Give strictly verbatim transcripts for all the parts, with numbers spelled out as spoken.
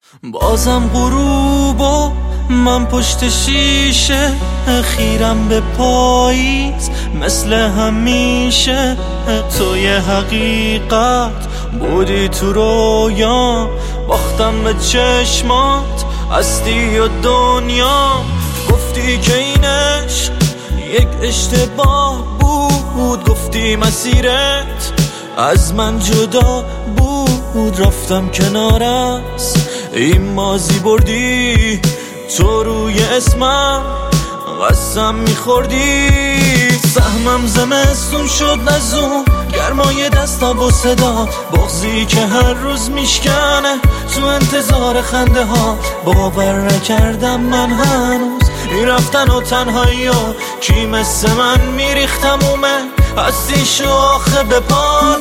بازم غروب و من پشت شیشه، خیرم به پاییز مثل همیشه. تو یه حقیقت بودی تو رویا، باختم به چشمات هستی و دنیا. گفتی که این عشق یک اشتباه بود، گفتی مسیرت از من جدا بود. رفتم کنار از این مازی بردی، تو روی اسمم قسم میخوردی. سهمم زمستون شد نزون، گرمای دستا و صدا، بغضی که هر روز میشکنه تو انتظار خنده ها. باور نکردم من هنوز این رفتن و تنهایی ها، کی مثل من میریخت تمومه هستیشو آخه به پات.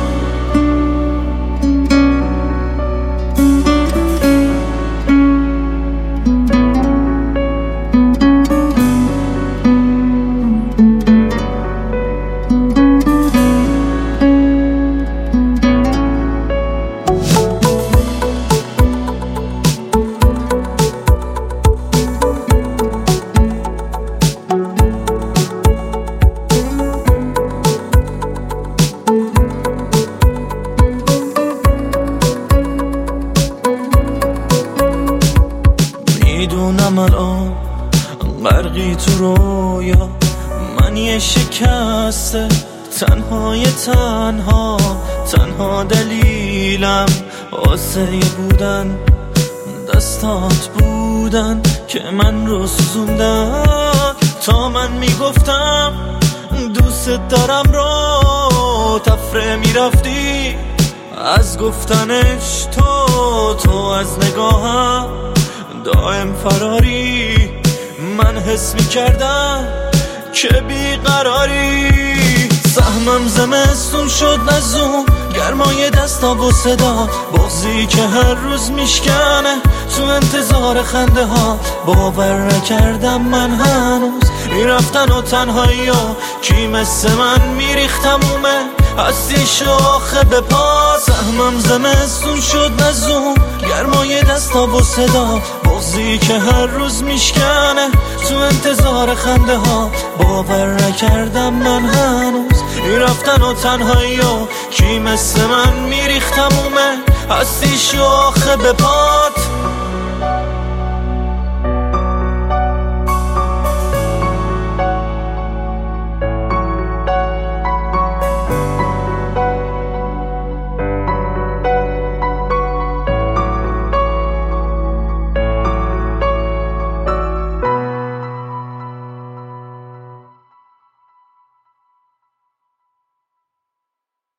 میدونم الان غرقی تو رویا، من یه شکسته تنهای تنها. تنها دلیلم واسه بودن دستات بودن که من رو سوزوندن. تا من میگفتم دوست دارم رو تفره میرفتی از گفتنش. تو تو از نگاهم دائم فراری، من حس میکردم که بیقراری. سهمم زمستون شد نزون، گرمای دستا و صدا، بغضی که هر روز میشکنه تو انتظار خنده ها. باور نکردم من هنوز این رفتن و تنهایی ها، کی مثل من میریخت تمومه هستیشو آخه به پا. سهمم زمستون شد نزون، گرمای دستا و صدا، بغضی که هر روز میشکنه تو انتظار خنده ها. باور نکردم من هنوز این رفتن و تنهایی ها، کی مثل من میریخت تمومه هستیشو آخه به پات.